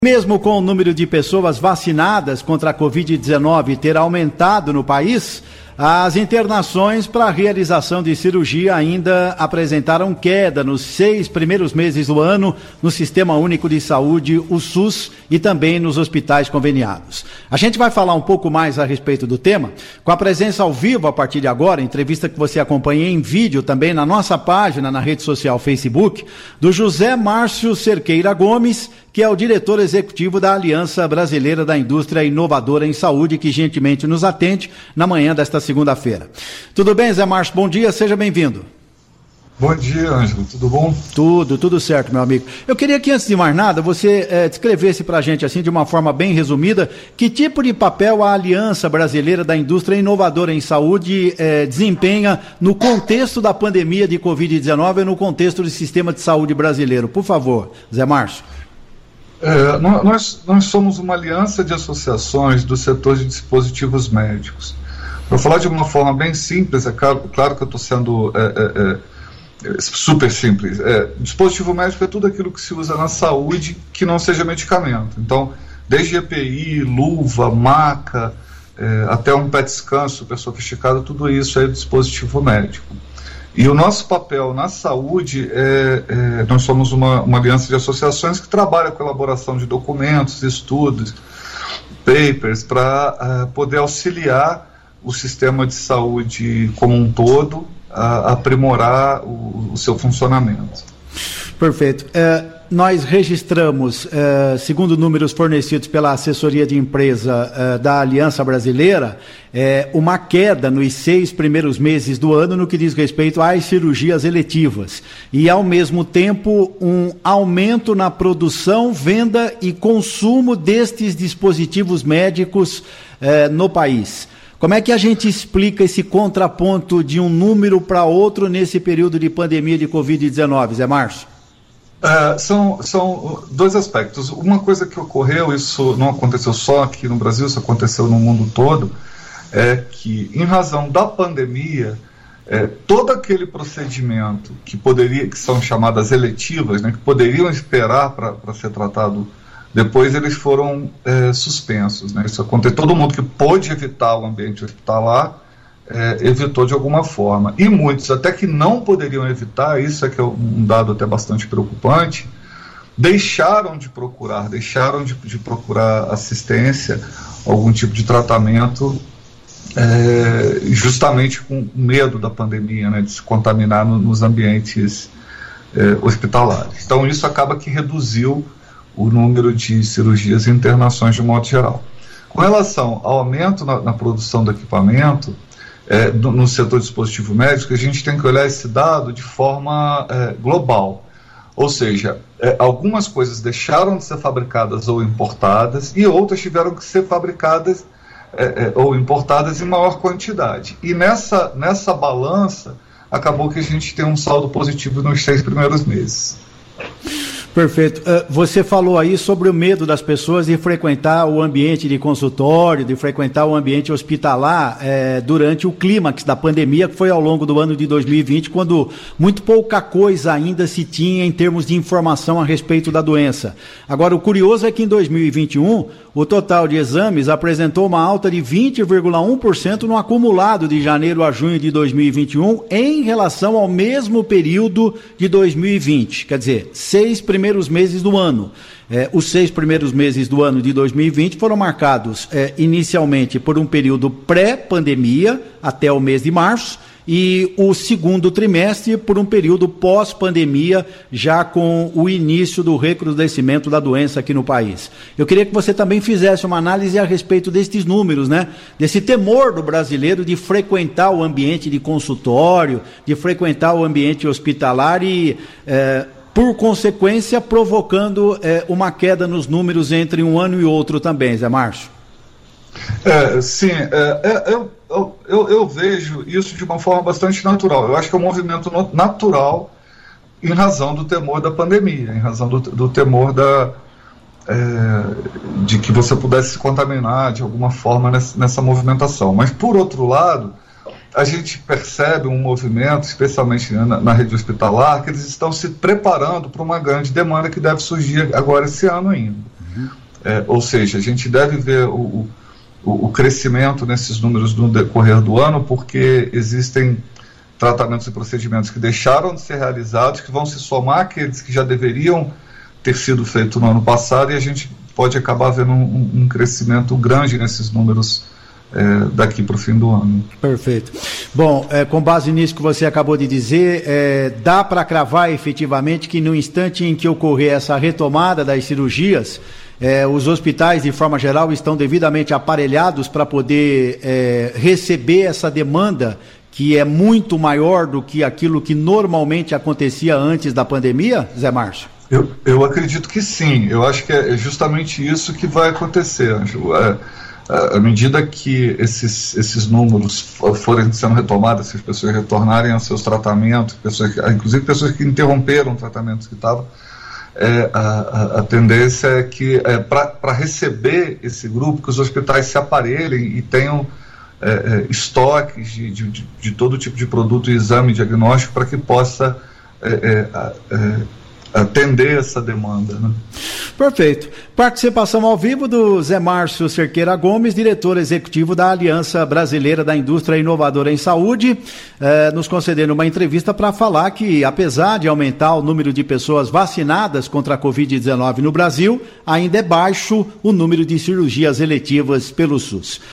Mesmo com o número de pessoas vacinadas contra a Covid-19 ter aumentado no país, as internações para a realização de cirurgia ainda apresentaram queda nos 6 primeiros meses do ano no Sistema Único de Saúde, o SUS, e também nos hospitais conveniados. A gente vai falar um pouco mais a respeito do tema, com a presença ao vivo a partir de agora, entrevista que você acompanha em vídeo também na nossa página, na rede social Facebook, do José Márcio Cerqueira Gomes, que é o diretor executivo da Aliança Brasileira da Indústria Inovadora em Saúde, que gentilmente nos atende na manhã desta segunda-feira. Tudo bem, Zé Márcio? Bom dia, seja bem-vindo. Bom dia, Ângelo. Tudo bom? Tudo certo, meu amigo. Eu queria que, antes de mais nada, você descrevesse para a gente, assim, de uma forma bem resumida, que tipo de papel a Aliança Brasileira da Indústria Inovadora em Saúde desempenha no contexto da pandemia de Covid-19 e no contexto do sistema de saúde brasileiro. Por favor, Zé Márcio. Nós somos uma aliança de associações do setor de dispositivos médicos. Para falar de uma forma bem simples, claro que eu estou sendo super simples. Dispositivo médico é tudo aquilo que se usa na saúde que não seja medicamento. Então, desde EPI, luva, maca, até um PET scan super sofisticado, tudo isso é dispositivo médico. E o nosso papel na saúde nós somos uma aliança de associações que trabalha com a elaboração de documentos, estudos, papers, para poder auxiliar o sistema de saúde como um todo a aprimorar o seu funcionamento. Perfeito. Nós registramos, segundo números fornecidos pela assessoria de empresa da Aliança Brasileira, uma queda nos 6 primeiros meses do ano no que diz respeito às cirurgias eletivas e, ao mesmo tempo, um aumento na produção, venda e consumo destes dispositivos médicos no país. Como é que a gente explica esse contraponto de um número para outro nesse período de pandemia de Covid-19, Zé Márcio? São dois aspectos. Uma coisa que ocorreu, isso não aconteceu só aqui no Brasil, isso aconteceu no mundo todo, é que, em razão da pandemia, todo aquele procedimento que são chamadas eletivas, né, que poderiam esperar para ser tratado depois, eles foram suspensos, né? Isso aconteceu. Todo mundo que pôde evitar o ambiente hospitalar evitou de alguma forma. E muitos, até que não poderiam evitar, isso é que é um dado até bastante preocupante, deixaram de procurar assistência, algum tipo de tratamento, justamente com medo da pandemia, né, de se contaminar nos ambientes hospitalares. Então isso acaba que reduziu o número de cirurgias e internações de modo geral. Com relação ao aumento na produção do equipamento, no setor de dispositivo médico, a gente tem que olhar esse dado de forma global. Ou seja, algumas coisas deixaram de ser fabricadas ou importadas e outras tiveram que ser fabricadas ou importadas em maior quantidade. E nessa balança, acabou que a gente tem um saldo positivo nos 6 primeiros meses. Perfeito. Você falou aí sobre o medo das pessoas de frequentar o ambiente de consultório, de frequentar o ambiente hospitalar durante o clímax da pandemia, que foi ao longo do ano de 2020, quando muito pouca coisa ainda se tinha em termos de informação a respeito da doença. Agora, o curioso é que em 2021, o total de exames apresentou uma alta de 20,1% no acumulado de janeiro a junho de 2021 em relação ao mesmo período de 2020. Quer dizer, 6 primeiros meses do ano. Os 6 primeiros meses do ano de 2020 foram marcados inicialmente por um período pré-pandemia, até o mês de março, e o segundo trimestre por um período pós-pandemia, já com o início do recrudescimento da doença aqui no país. Eu queria que você também fizesse uma análise a respeito destes números, né? Desse temor do brasileiro de frequentar o ambiente de consultório, de frequentar o ambiente hospitalar e, por consequência, provocando uma queda nos números entre um ano e outro também, Zé Márcio. Sim, eu vejo isso de uma forma bastante natural. Eu acho que é um movimento natural em razão do temor da pandemia, em razão do temor de que você pudesse se contaminar de alguma forma nessa movimentação. Mas, por outro lado, a gente percebe um movimento, especialmente na rede hospitalar, que eles estão se preparando para uma grande demanda que deve surgir agora esse ano ainda. Ou seja, a gente deve ver o crescimento nesses números no decorrer do ano, porque existem tratamentos e procedimentos que deixaram de ser realizados, que vão se somar àqueles que já deveriam ter sido feitos no ano passado, e a gente pode acabar vendo um crescimento grande nesses números daqui para o fim do ano. Perfeito. Bom, com base nisso que você acabou de dizer, dá para cravar efetivamente que no instante em que ocorrer essa retomada das cirurgias, os hospitais, de forma geral, estão devidamente aparelhados para poder receber essa demanda, que é muito maior do que aquilo que normalmente acontecia antes da pandemia, Zé Márcio? Eu acredito que sim. Eu acho que é justamente isso que vai acontecer, Ângelo. À medida que esses números forem sendo retomados, se as pessoas retornarem aos seus tratamentos, inclusive pessoas que interromperam tratamentos que estavam, a tendência é que, para receber esse grupo, que os hospitais se aparelhem e tenham estoques de todo tipo de produto e exame diagnóstico para que possa atender essa demanda, né? Perfeito. Participação ao vivo do Zé Márcio Cerqueira Gomes, diretor executivo da Aliança Brasileira da Indústria Inovadora em Saúde, nos concedendo uma entrevista para falar que, apesar de aumentar o número de pessoas vacinadas contra a Covid-19 no Brasil, ainda é baixo o número de cirurgias eletivas pelo SUS.